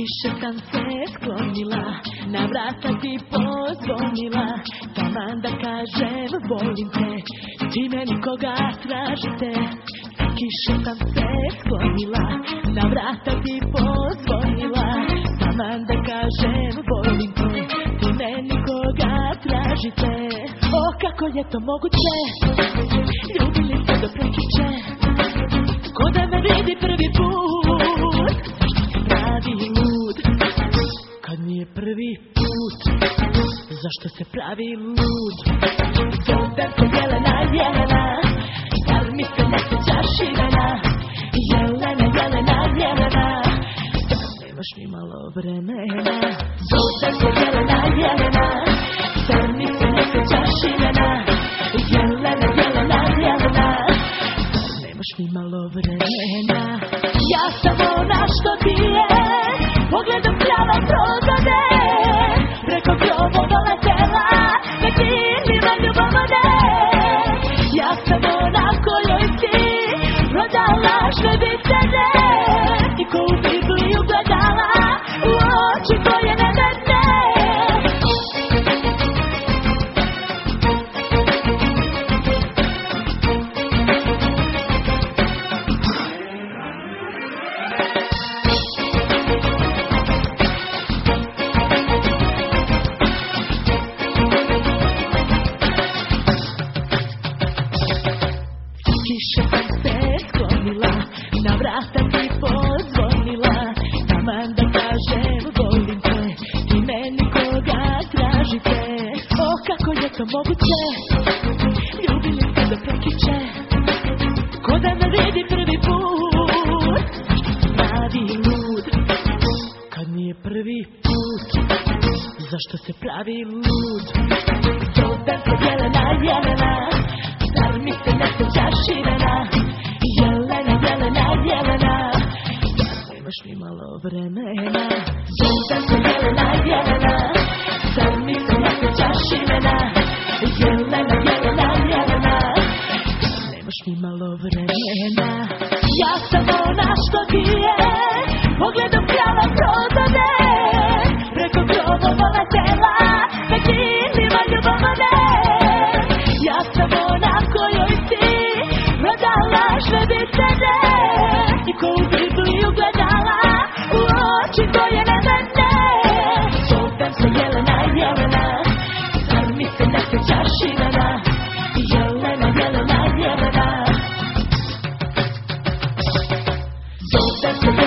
Kiša sam se sklonila, na vrata ti pozvonila, taman da kažem volim te, ti meni koga tražite. Kiša sam se sklonila, na vrata ti pozvonila, taman da kažem volim te, ti meni koga tražite. O, kako je to moguće, ljubili se do prekjuče, ko da me vidi prvi put, pravi lud. Kad nije prvi put, zašto se pravi lud? Zovem se Jelena, Jelena, zar mi se ne sjećaš imena? Jelena, Jelena, Jelena, zar nemaš ni malo vremena? Zovem se Jelena, Jelena, zar mi se ne sjećaš imena? Jelena, Jelena, Jelena, zar nemaš ni malo vremena? Ja sam ona što ti je pogledom prava prozade, preko grobo doletela, nek ti ima ljubav ode. Ja sam ona kojoj si prodala žlebi sede, i ko u Bibliju gledala u oči tvoje nebesne. Kiša sam se sklonila, na vrata ti pozvonila, taman da kažem volim te, ti meni koga tražite. O, kako je to moguće, ljubili se do prekjuče, ko da me vidi prvi put, pravi lud. Kad nije prvi put, zašto se pravi lud? Zovem se Jelena, Jelena, zar mi se ne sjećaš imena? Jelena, Jelena, Jelena, zar nemaš ni malo vremena? Zovem se Jelena, Jelena, zar mi se ne sjećaš imena? Jelena, Jelena, Jelena, zar nemaš ni malo vremena? Ja sam ona što ti je pogledom prava prozade, preko grobo doletela, nek ti ima ljubav ode. Ja sam ona kojoj si prodala žlebi sede, i ko u Bibliju gledala u oči tvoje nebesne. Zovem se Jelena, Jelena, zar mi se ne sjećaš imena? Jelena, Jelena, Jelena, zovem se